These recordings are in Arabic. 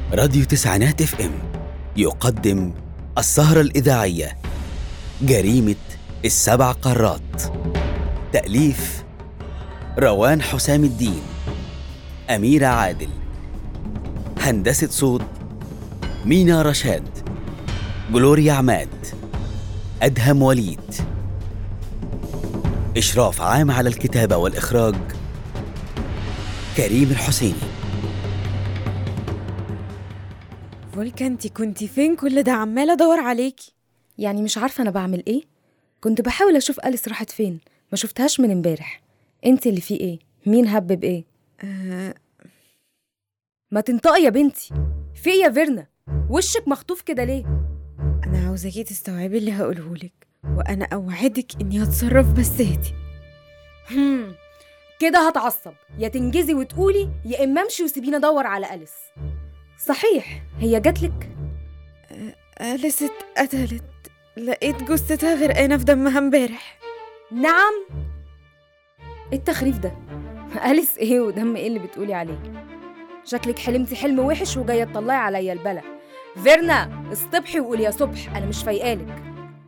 راديو تسعينات اف ام يقدم السهرة الإذاعية جريمة السبع قارات. تأليف روان حسام الدين، أميرة عادل. هندسة صوت مينا رشاد، جلوريا عماد، أدهم وليد. إشراف عام على الكتابة والإخراج كريم الحسيني. فولكا، انتي كنتي فين كل ده؟ عمالة ادور عليكي. يعني مش عارفة أنا بعمل إيه؟ كنت بحاول أشوف أليس راحت فين، ما شفتهاش من امبارح. انتي اللي فيه إيه؟ مين هبب إيه؟ ما تنطقي يا بنتي. في إيه يا فيرنا؟ وشك مخطوف كده ليه؟ انا عاوزاكي تستوعبي اللي هقولهولك، وانا اوعدك اني هتصرف، بس هاتي. كده هتعصب، يا تنجزي وتقولي يا إما امشي وسيبيني أدور على أليس. صحيح هي جاتلك؟ أليس اتقتلت، لقيت جثتها غرقانة في دمها امبارح. نعم؟ إيه التخريف ده؟ أليس إيه ودم إيه اللي بتقولي عليه؟ شكلك حلمتي حلم وحش وجاية تطلعي عليا البلا. فيرنا اصطبحي وقولي يا صبح، أنا مش فايقالك.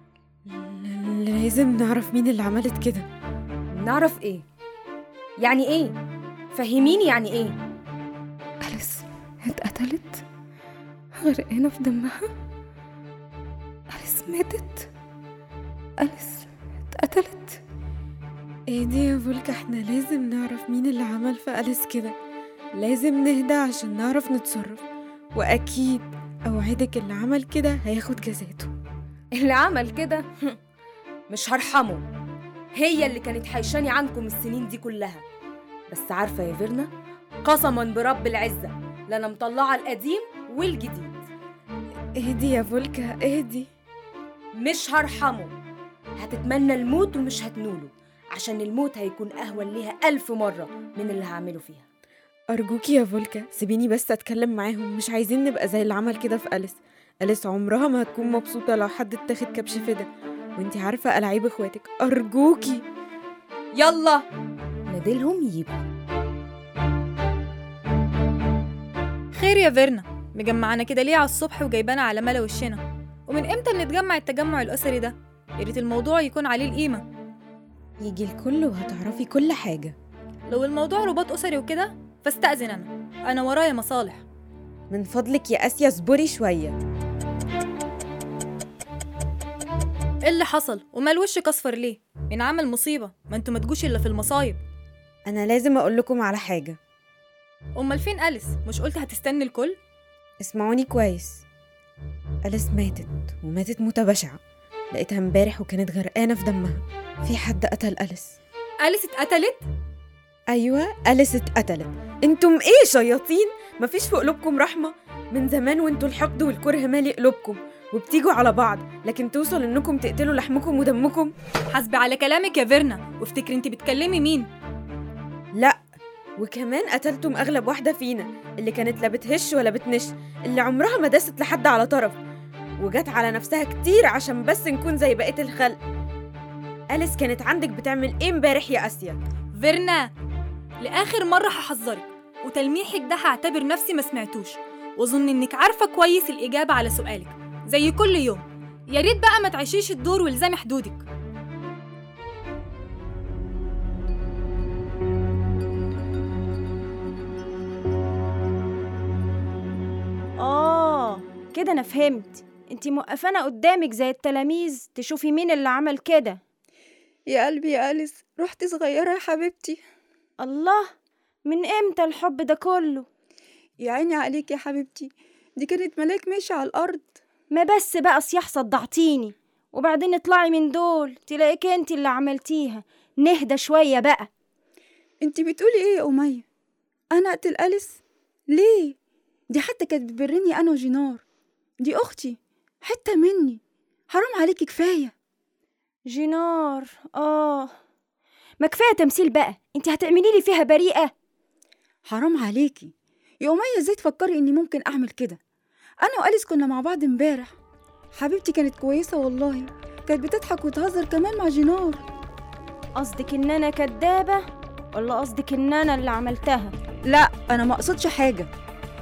لازم نعرف مين اللي عملت كده. نعرف إيه؟ يعني إيه؟ فهميني يعني إيه؟ أليس اتقتلت غرقانة في دمها. أليس ماتت. أليس اتقتلت. ايه دي يا فولكا؟ احنا لازم نعرف مين اللي عمل في أليس كده. لازم نهدى عشان نعرف نتصرف، وأكيد أوعدك اللي عمل كده هياخد جزاته. اللي عمل كده مش هرحمه. هي اللي كانت حيشاني عنكم السنين دي كلها. بس عارفة يا فيرنا، قسما برب العزة لأنا مطلعة القديم والجديد. اهدي يا فولكا اهدي. مش هرحمه. هتتمنى الموت ومش هتنوله، عشان الموت هيكون أهون ليها 1000 مرة من اللي هعمله فيها. أرجوكي يا فولكا سيبيني بس أتكلم معاهم، مش عايزين نبقى زي اللي عمل كده في أليس. أليس عمرها ما هتكون مبسوطة لو حد اتاخد كبش فدا، وانتي عارفة ألعاب اخواتك. أرجوكي يلا نادلهم يجيبوا. خير يا فيرنا، مجمعنا كده ليه على الصبح وجايبانا على ملا وشنا؟ ومن امتى بنتجمع التجمع الأسري ده؟ يا ريت الموضوع يكون عليه القيمة. يجي الكل وهتعرفي كل حاجة. لو الموضوع رباط أسري وكده فاستأذن أنا ورايا مصالح. من فضلك يا آسيا اصبري شوية. ايه اللي حصل؟ ومال وشك أصفر ليه؟ من عمل مصيبة؟ ما انتوا ما تجوش إلا في المصايب. أنا لازم أقول لكم على حاجة. أمال فين أليس؟ مش قلت هتستني الكل؟ اسمعوني كويس. أليس ماتت، وماتت موتة بشعة. لقيتها امبارح وكانت غرقانة في دمها. في حد قتل أليس. أليس اتقتلت؟ أيوة أليس اتقتلت. انتم ايه شياطين؟ مفيش في قلوبكم رحمة؟ من زمان وانتوا الحقد والكره مالي قلوبكم، وبتيجوا على بعض، لكن توصل انكم تقتلوا لحمكم ودمكم. حسبي على كلامك يا فيرنا، وافتكري انت بتكلمي مين. لا، وكمان قتلتم أغلب واحدة فينا، اللي كانت لا بتهش ولا بتنش، اللي عمرها ما داست لحد على طرف، وجت على نفسها كتير عشان بس نكون زي بقية الخلق. أليس كانت عندك بتعمل ايه امبارح يا آسيا؟ فيرنا، لآخر مرة هحذرك، وتلميحك ده هعتبر نفسي ما سمعتوش، واظن انك عارفة كويس الإجابة على سؤالك زي كل يوم. يا ريت بقى ما تعيشيش الدور والزامي حدودك. كده أنا فهمت. انتي موقفانا قدامك زي التلاميذ تشوفي مين اللي عمل كده. يا قلبي يا أليس، رحت صغيرة يا حبيبتي. الله، من امتى الحب ده كله؟ يا عيني عليك يا حبيبتي، دي كانت ملاك ماشية على الأرض. ما بس بقى صياح صدعتيني، وبعدين اطلعي من دول تلاقيك انتي اللي عملتيها. نهدى شوية بقى. انتي بتقولي ايه يا أمية؟ أنا أقتل أليس؟ ليه؟ دي حتى كانت بتبرني أنا وجينار، دي أختي، حتة مني. حرام عليكي، كفاية. جينار، ما كفاية تمثيل بقى، انتي هتعملي لي فيها بريئة. حرام عليكي يا أمية، ازاي تفكري اني ممكن أعمل كده؟ أنا وأليس كنا مع بعض امبارح، حبيبتي كانت كويسة والله، كانت بتضحك وتهزر كمان مع جينار. قصدك ان انا كدابة ولا قصدك ان انا اللي عملتها؟ لا، أنا ما أقصدش حاجة،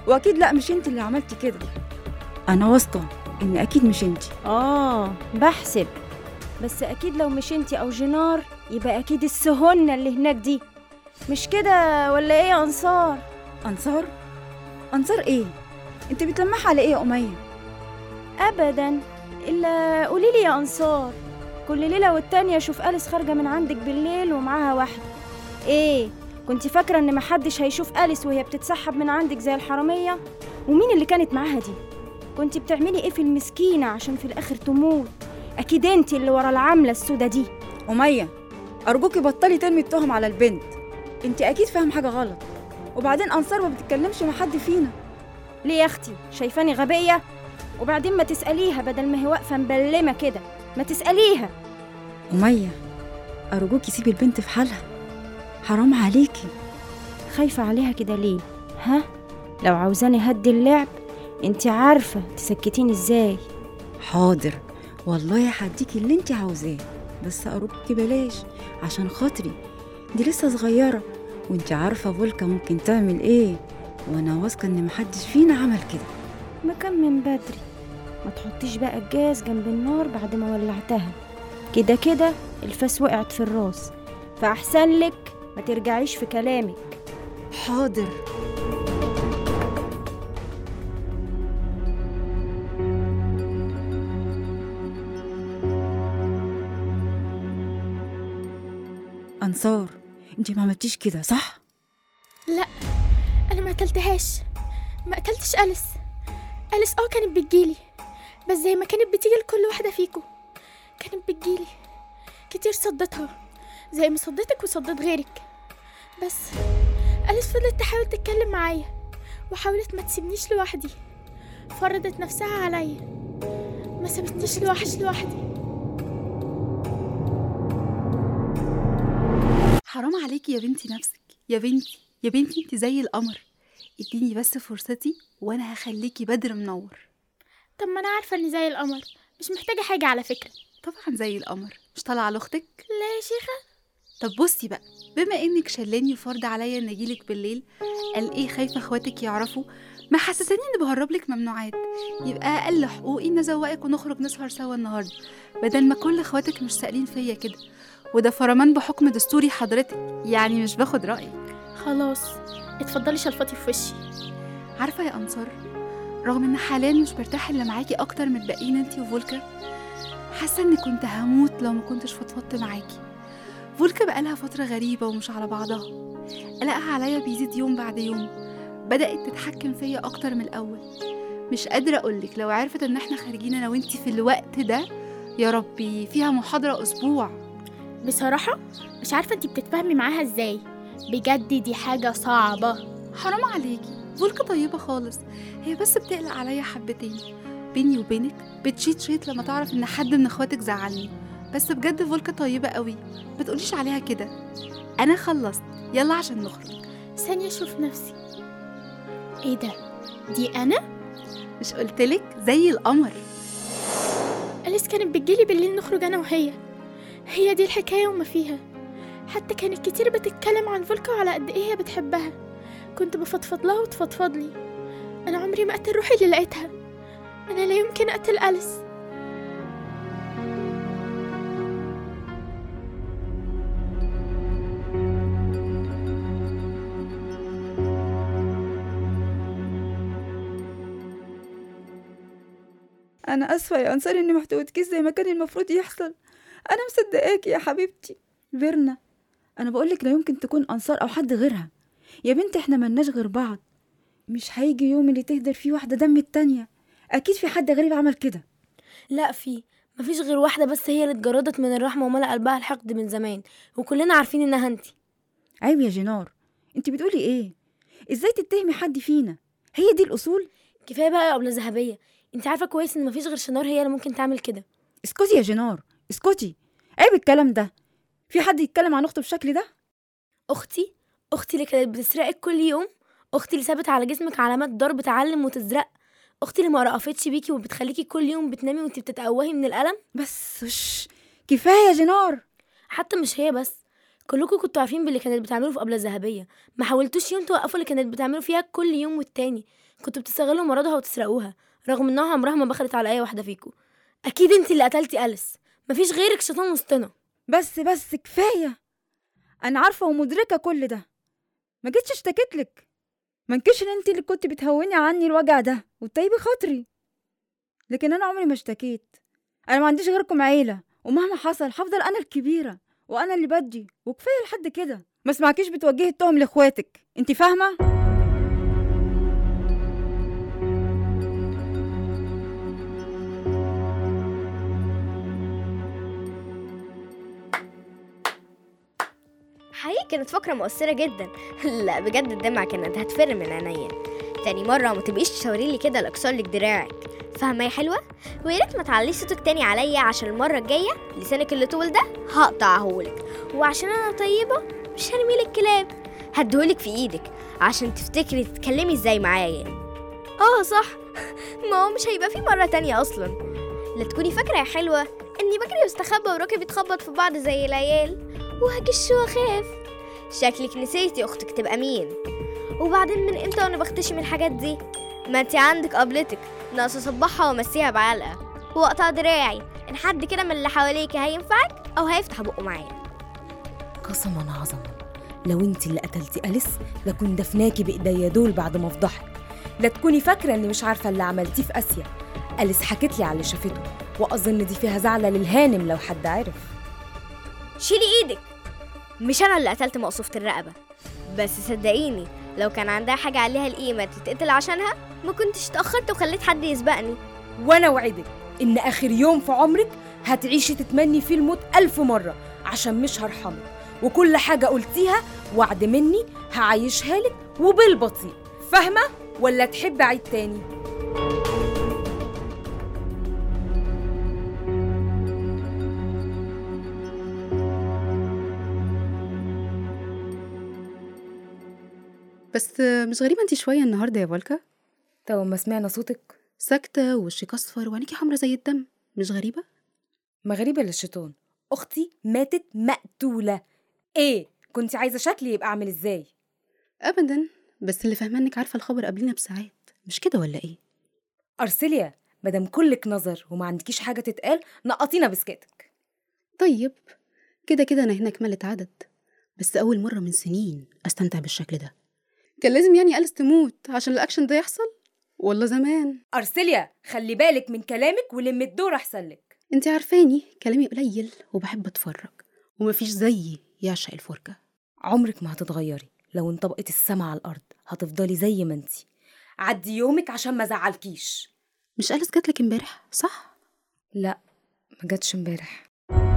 واكيد لا مش انت اللي عملتي كده. انا واثقه ان اكيد مش انت. بحسب، بس اكيد لو مش انتي او جنار يبقى اكيد السهنة اللي هناك دي، مش كده ولا ايه يا انصار؟ انصار؟ انصار ايه؟ انت بتلمح على ايه يا اميه؟ ابدا، الا قوليلي يا انصار، كل ليله والتانيه اشوف أليس خارجه من عندك بالليل ومعاها واحده. ايه كنت فاكره ان محدش هيشوف أليس وهي بتتسحب من عندك زي الحراميه؟ ومين اللي كانت معاها دي؟ كنت بتعملي ايه في المسكينه عشان في الاخر تموت؟ اكيد انتي اللي ورا العمله السودا دي. اميه ارجوكي بطلي ترمي التهم على البنت، انت اكيد فاهم حاجه غلط. وبعدين انصار ما بتتكلمش مع حد فينا. ليه يا اختي شايفاني غبيه؟ وبعدين ما تساليها بدل ما هي واقفه مبلمه كده، ما تساليها. اميه ارجوكي سيبي البنت في حالها، حرام عليكي. خايفه عليها كده ليه؟ ها؟ لو عاوزاني هدي اللعب انتي عارفه تسكتيني ازاي. حاضر والله هديكي اللي انت عاوزاه، بس ارجوكي بلاش عشان خاطري، دي لسه صغيره وانت عارفه فولكا ممكن تعمل ايه، وانا واثقه ان محدش فينا عمل كده. ما كان من بدري، ما تحطيش بقى الجاز جنب النار بعد ما ولعتها، كده كده الفاس وقعت في الراس، فاحسن لك ما ترجعيش في كلامك. حاضر. انصار انت ما عملتيش كده صح؟ لا انا ما قتلتهاش، ما قتلتش أليس. أليس كانت بتجيلي، بس زي ما كانت بتيجي لكل واحدة فيكم كانت بتجيلي كتير، صدتها زي ما صدتك وصدت غيرك. بس أليس فضلت تحاول تتكلم معايا وحاولت ما تسيبنيش لوحدي، فرضت نفسها عليا، ما سابتنيش لوحدي. حرام عليكي يا بنتي نفسك، يا بنتي انت زي القمر. اديني بس فرصتي وانا هخليكي بدر منور. طب ما انا عارفه اني زي القمر، مش محتاجه حاجه على فكره. طبعا زي القمر، مش طالعه على اختك؟ لا يا شيخه. طب بصي بقى، بما انك شلاني وفرض عليا ان اجيلك بالليل، قال ايه خايفه اخواتك يعرفوا، ما حسساني اني بهربلك ممنوعات، يبقى اقل حقوقي ان ازوقك ونخرج نسهر سوا النهارده، بدل ما كل اخواتك مش سائلين فيا كده، وده فرمان بحكم دستوري حضرتك، يعني مش باخد رايك. خلاص اتفضلي شلفتي في وشي. عارفه يا انصار، رغم ان حاليا مش برتاح الا معاكي اكتر من الباقيين انتي وفولكا، حاسه اني كنت هموت لو ما كنتش فضفضت معاكي. فولكا بقالها فتره غريبه ومش على بعضها، قلقها عليا بيزيد يوم بعد يوم، بدات تتحكم فيا اكتر من الاول. مش قادره اقولك لو عرفت ان احنا خارجين انا وانتي في الوقت ده، يا ربي فيها محاضره اسبوع. بصراحه مش عارفه انتي بتتفاهمي معاها ازاي، بجد دي حاجه صعبه. حرام عليكي، فولكا طيبه خالص، هي بس بتقلق عليا حبتين. بيني وبينك بتشيت شيت لما تعرف ان حد من اخواتك زعلني، بس بجد فولكا طيبه قوي، ما تقوليش عليها كده. انا خلصت، يلا عشان نخرج. ثانيه اشوف نفسي، ايه ده؟ دي انا؟ مش قلتلك زي القمر؟ أليس كانت بتجيلي بالليل نخرج انا وهي، هي دي الحكايه وما فيها. حتى كانت كتير بتتكلم عن فولكا وعلى قد ايه هي بتحبها، كنت بفضفض لها وتفضفض لي. انا عمري ما اقتل روحي اللي لقيتها، انا لا يمكن اقتل أليس. انا اسفه يا انصار اني ما احتويتكيش زي ما كان المفروض يحصل، انا مصدقاكي يا حبيبتي. فيرنا انا بقولك لا يمكن تكون انصار او حد غيرها، يا بنت احنا ملناش غير بعض، مش هيجي يوم اللي تهدر فيه واحده دم التانية، اكيد في حد غريب عمل كده. لا، مفيش غير واحدة بس هي اللي اتجردت من الرحمة وملأ قلبها الحقد من زمان، وكلنا عارفين انها انتي. عيب يا جينار، انت بتقولي ايه؟ ازاي تتهمي حد فينا؟ هي دي الاصول؟ كفاية بقى يا قبلة ذهبية، انتي عارفة كويس ان مفيش غير شنار هي اللي ممكن تعمل كده. اسكتي يا جينار اسكتي، عيب الكلام ده، في حد يتكلم عن اخته بالشكل ده؟ اختي اللي كانت بتسرقك كل يوم، اختي اللي سابت على جسمك علامات ضرب تعلم وتزرق، اختي اللي ما رأفتش بيكي وبتخليكي كل يوم بتنامي وانتي بتتقوهي من الألم. بس كفايه يا جينار. حتى مش هي بس، كلكم كنتوا عارفين باللي كانت بتعمله في قبلة ذهبية، ما حاولتوش يوم توقفوا اللي كانت بتعمله فيها كل يوم والتاني، كنتوا بتستغلوا مرضها وتسرقوها، رغم انها عمرها ما بخلت على اي واحده فيكم. اكيد انت اللي قتلتي أليس، مفيش غيرك شيطان وسطنا. بس كفايه، انا عارفه ومدركه كل ده. ما جيتش اشتكيت لك، ما انكرش ان انت اللي كنت بتهوني عني الوجع ده وتطيبي خاطري، لكن انا عمري ما اشتكيت. انا ما عنديش غيركم عيله، ومهما حصل هفضل انا الكبيره وانا اللي بدي، وكفايه لحد كده. ما اسمعكيش بتوجهي التهم لاخواتك، انت فاهمه؟ حقيقي كانت فكرة مؤثرة جدا. لا بجد الدمعة كانت هتفر من عينيا. تاني مرة ما تبقيش تشاوريلي كده لاكسر لك دراعك، فاهمة يا حلوة؟ ويا ريت ما تعليش صوتك تاني عليا، عشان المرة الجاية لسانك اللي طول ده هقطعهولك، وعشان انا طيبة مش هرميلك كلاب، هديهولك في ايدك عشان تفتكري تتكلمي ازاي معايا. صح. ما هو مش هيبقى في مرة تانية اصلا. لا تكوني فاكرة يا حلوة اني بجري واستخبى وركبي تخبط في بعض زي العيال وهجش واخاف. شكلك نسيتي اختك تبقى مين. وبعدين من امتى وانا بختشم الحاجات دي؟ ما انتي عندك قبلتك، ناقص اصبحها وامسيها بعلقه واقطع دراعي ان حد كده من اللي حواليك هينفعك او هيفتح بقه معايا. قسما عظما لو انت اللي قتلتي أليس لكن دفناكي بايديا دول بعد ما افضحك. لا تكوني فاكره اني مش عارفه اللي عملتيه في اسيا. أليس حكت لي على اللي شافته، واظن دي فيها زعله للهانم لو حد عرف. شيلي ايدك، مش انا اللي قتلت مقصوفة الرقبة، بس صدقيني لو كان عندها حاجة عليها القيمة تتقتل عشانها ما كنتش اتأخرت وخليت حد يسبقني. وانا وعدك ان اخر يوم في عمرك هتعيشي تتمني فيه الموت 1000 مرة، عشان مش هرحمك، وكل حاجة قلتيها وعد مني هعيشها لك وبالبطيء. فاهمة ولا تحب اعيد تاني؟ بس مش غريبة انتي شوية النهاردة يا فولكا؟ تو ما سمعنا صوتك ساكتة ووشك أصفر وعينيكي حمرا زي الدم، مش غريبة؟ ما غريبة للشيطان. أختي ماتت مقتولة. إيه كنت عايزة شكلي يبقى عامل إزاي؟ أبدا، بس اللي فاهمة انك عارفة الخبر قبلنا بساعات، مش كده ولا إيه؟ أرسليا مادام كلك نظر وما عندكيش حاجة تتقال نقطينا بسكاتك. طيب كده كده أنا هنا كملت عدد، بس أول مرة من سنين أستمتع بالشكل ده. كان لازم يعني أليس تموت عشان الأكشن ده يحصل؟ والله زمان. أرسليا خلي بالك من كلامك ولم الدور أحسن لك. انتي عارفاني كلامي قليل وبحب أتفرج، ومفيش زيي يعشق الفرجة. عمرك ما هتتغيري، لو انطبقت السما على الأرض هتفضلي زي ما انتي. عدي يومك عشان ما زعلكيش. مش أليس جاتلك امبارح صح؟ لا ما جاتش امبارح.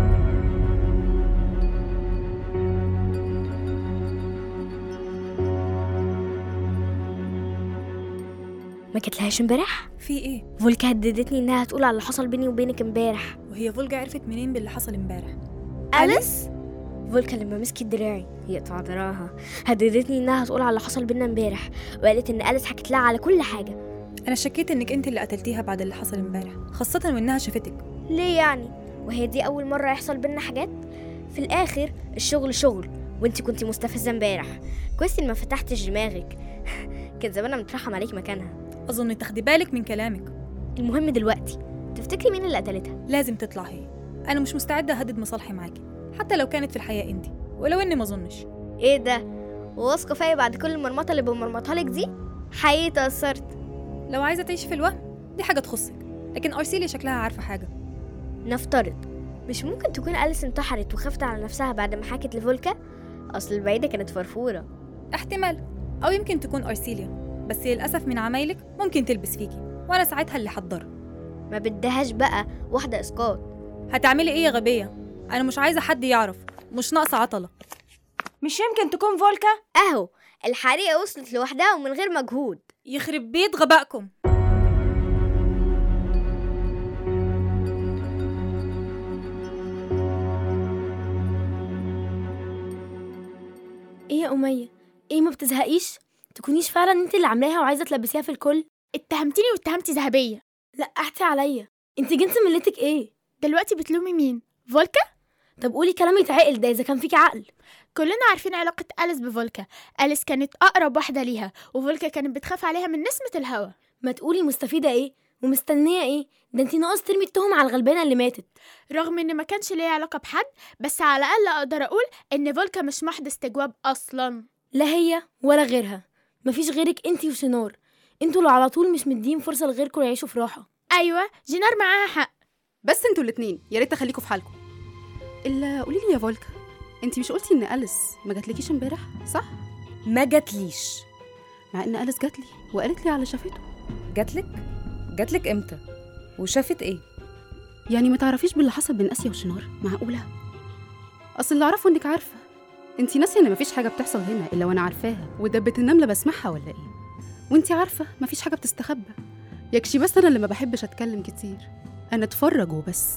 ما جاتلهاش امبارح؟ في ايه؟ فولكا هددتني انها هتقول على اللي حصل بيني وبينك امبارح. وهي فولجا عرفت منين باللي حصل امبارح؟ أليس؟ فولكا لما مسكت دراعي يقطع دراعها هددتني انها هتقول على اللي حصل بينا امبارح، وقالت ان أليس حكت لها على كل حاجه. انا شكيت انك انت اللي قتلتيها بعد اللي حصل امبارح، خاصه وانها شافتك. ليه يعني؟ وهي دي اول مره يحصل بينا حاجات؟ في الاخر الشغل شغل، وانت كنتي مستفزه امبارح. كويس ما فتحتش دماغك. كان زمان مترحم عليك مكانها. اظن تاخدي بالك من كلامك. المهم دلوقتي تفتكري مين اللي قتلتها؟ لازم تطلع هي. انا مش مستعده اهدد مصالحي معاكي حتى لو كانت في الحقيقه انت، ولو اني ما اظنش. ايه ده؟ واثقه فيا بعد كل المرمطه اللي بمرمطها لك دي؟ حقيقي تاثرت. لو عايزه تعيشي في الوهم دي حاجه تخصك، لكن أرسيليا شكلها عارفه حاجه. نفترض مش ممكن تكون أليس انتحرت وخافت على نفسها بعد ما حكت لفولكا؟ اصل البعيده كانت فرفوره. احتمال، او يمكن تكون أرسيليا، بس للاسف من عمايلك ممكن تلبس فيكي، وانا ساعتها اللي حضر. ما بدهاش بقى واحده اسقاط. هتعملي ايه يا غبيه؟ انا مش عايزه حد يعرف، مش ناقصه عطله. مش يمكن تكون فولكا؟ اهو الحريقه وصلت لوحدها ومن غير مجهود. يخرب بيت غبائكم. ايه يا أمية؟ ايه ما بتزهقيش؟ تكونيش فعلا انت اللي عاملاها وعايزه تلبسيها في الكل؟ اتهمتيني واتهمتي ذهبية. لقحتي عليا. انت جنس ملتك ايه؟ دلوقتي بتلومي مين؟ فولكا؟ طب قولي كلام يتعقل ده اذا كان فيكي عقل. كلنا عارفين علاقة أليس بفولكا. أليس كانت أقرب واحدة ليها، وفولكا كانت بتخاف عليها من نسمة الهوا. ما تقولي مستفيدة ايه ومستنية ايه؟ ده انتي ناقص ترمي التهم على الغلبانة اللي ماتت. رغم إن ما كانش ليها علاقة بحد، بس على الأقل أقدر أقول إن فولكا مش محض استجواب أصلا. لا هي ولا غيرها، مفيش غيرك انتي وشنار. انتوا اللي على طول مش مدين فرصة لغيركم يعيشوا في راحة. أيوة، جينار معاها حق. بس انتوا الاتنين يا ريت تخليكوا في حالكم. الا قولي لي يا فولكا، انتي مش قلتي ان أليس ما جاتلكيش امبارح صح؟ ما جاتليش، مع ان أليس جاتلي وقالت لي على شافته. جاتلك امتى؟ وشافت ايه؟ يعني ما تعرفيش باللي حصل بين آسيا وشنار؟ معقولة؟ اصل اللي اعرفه انك عارفه. انتي ناسيه ان مفيش حاجه بتحصل هنا الا وانا عارفاها، ودبة النمله بسمعها ولا ايه؟ وانتي عارفه مفيش حاجه بتستخبى. يكشي بس انا اللي ما بحبش اتكلم كتير، انا اتفرج وبس.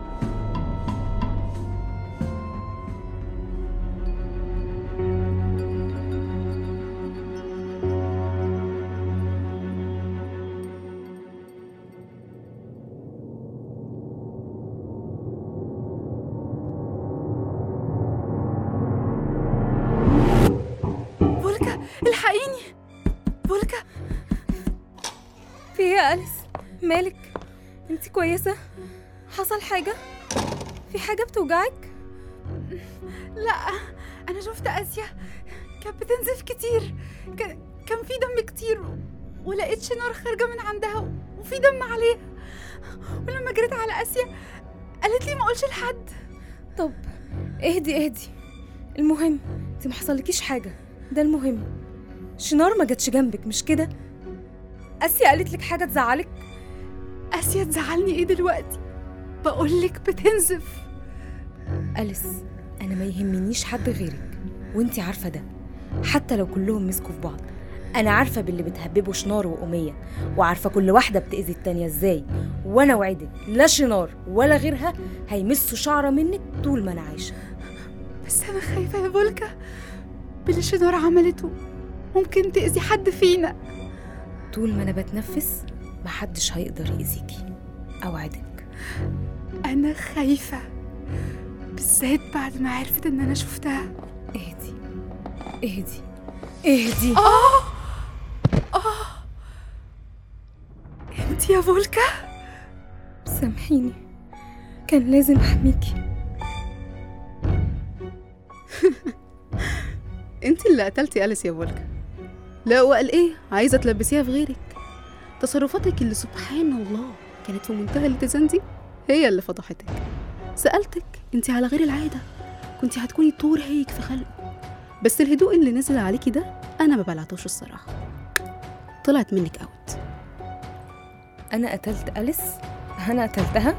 الحقيني فولكا. في ايه يا أليس؟ مالك؟ انت كويسة؟ حصل حاجة؟ في حاجة بتوجعك؟ لا، انا شفت آسيا كانت بتنزف كتير، كان في دم كتير، ولقيت شنار خارجة من عندها وفي دم عليها، ولما جريت على آسيا قالت لي ما اقولش لحد. طب اهدي، المهم انت ما حصلكيش حاجة، ده المهم. شنار ما جاتش جنبك مش كده؟ آسيا قالت لك حاجة تزعلك؟ آسيا تزعلني ايه دلوقتي؟ بقولك بتنزف. أليس، أنا ما يهمنيش حد غيرك، وانتي عارفة ده، حتى لو كلهم مسكوا في بعض. أنا عارفة باللي بتهببوا شنار وأمية، وعارفة كل واحدة بتأذي التانية ازاي، وأنا وعدك لا شنار ولا غيرها هيمسوا شعرة منك طول ما أنا عايشة. بس أنا خايفة يا فولكا، باللي شنار عملته ممكن تأذي حد فينا. طول ما أنا بتنفس محدش هيقدر يأذيكي، أوعدك. أنا خايفة بالذات بعد ما عرفت إن أنا شفتها. اهدي. انت يا فولكا؟ سامحيني، كان لازم أحميكي. انت اللي قتلتي أليس يا فولكا. لا وقال ايه، عايزة تلبسيها في غيرك. تصرفاتك اللي سبحان الله كانت في منتهى الاتزان دي هي اللي فضحتك. سألتك انت على غير العادة، كنت هتكوني طور هيك في خلقه، بس الهدوء اللي نزل عليكي ده انا ما بلعتوش الصراحة، طلعت منك اوت. أنا قتلت أليس؟ أنا قتلتها؟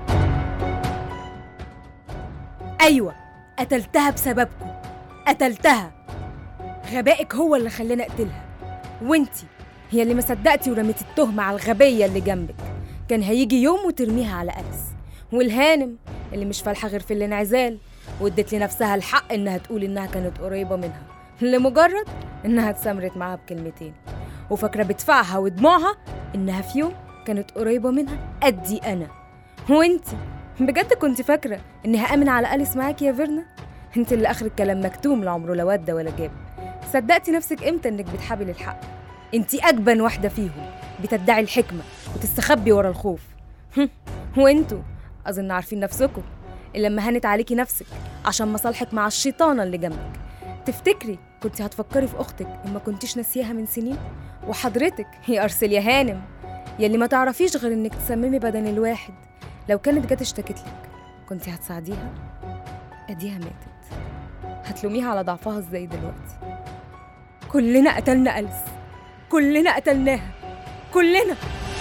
أيوة، قتلتها بسببكم، قتلتها. غبائك هو اللي خلاني أقتلها، وانتي هي اللي ما صدقتي ورميتي التهمة على الغبية اللي جنبك. كان هيجي يوم وترميها على أليس، والهانم اللي مش فالحة غير في الانعزال، وادت لنفسها الحق إنها تقول إنها كانت قريبة منها لمجرد إنها اتسمرت معاها بكلمتين، وفاكرة بدفعها ودموعها إنها في يوم كانت قريبة منها قدي أنا. وانتي بجد كنت فاكرة إني هأمن على أليس معاكي يا فيرنا؟ انت اللي آخر الكلام مكتوم لعمره لا ودى ولا جاب. صدقتي نفسك إمتى إنك بتحابي للحق؟ انتي أجبن واحدة فيهم، بتدعي الحكمة وتستخبي ورا الخوف. وانتوا أظن عارفين نفسكم، إلا لما هانت عليكي نفسك عشان مصالحك مع الشيطانة اللي جنبك. تفتكري كنتي هتفكري في أختك إما كنتيش ناسياها من سنين؟ وحضرتك يا أرسل يا هانم، يلي ما تعرفيش غير إنك تسممي بدن الواحد، لو كانت جت اشتكت لك كنتي هتساعديها؟ أديها ماتت، هتلوميها على ضعفها ازاي دلوقتي؟ كلنا قتلنا أليس، كلنا قتلناها، كلنا.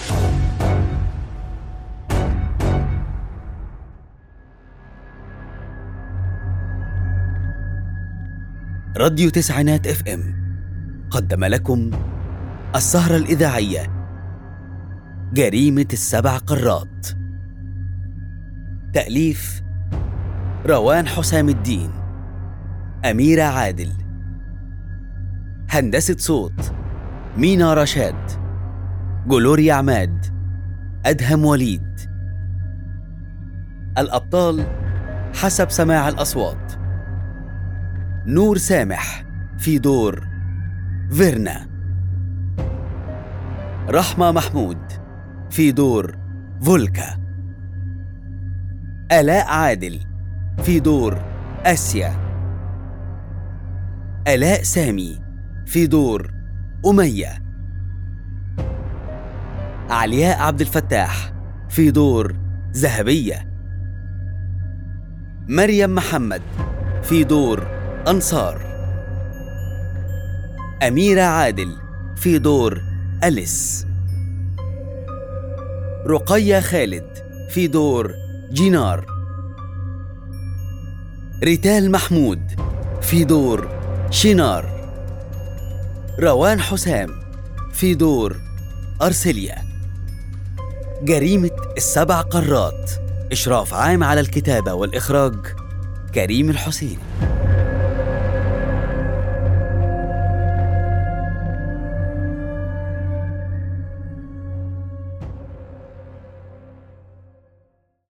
راديو تسعينات اف ام قدم لكم السهرة الإذاعية جريمة السبع قارات. تأليف روان حسام الدين، أميرة عادل. هندسة صوت مينا رشاد، جلوريا عماد، أدهم وليد. الأبطال حسب سماع الأصوات: نور سامح في دور فيرنا. رحمة محمود في دور فولكا. آلاء عادل في دور آسيا. آلاء سامي في دور أمية. علياء عبد الفتاح في دور ذهبية. مريم محمد في دور أنصار. أميرة عادل في دور أليس. رقية خالد في دور جينار. ريتال محمود في دور شينار. روان حسام في دور أرسليا. جريمة السبع قارات، إشراف عام على الكتابة والإخراج كريم الحسين.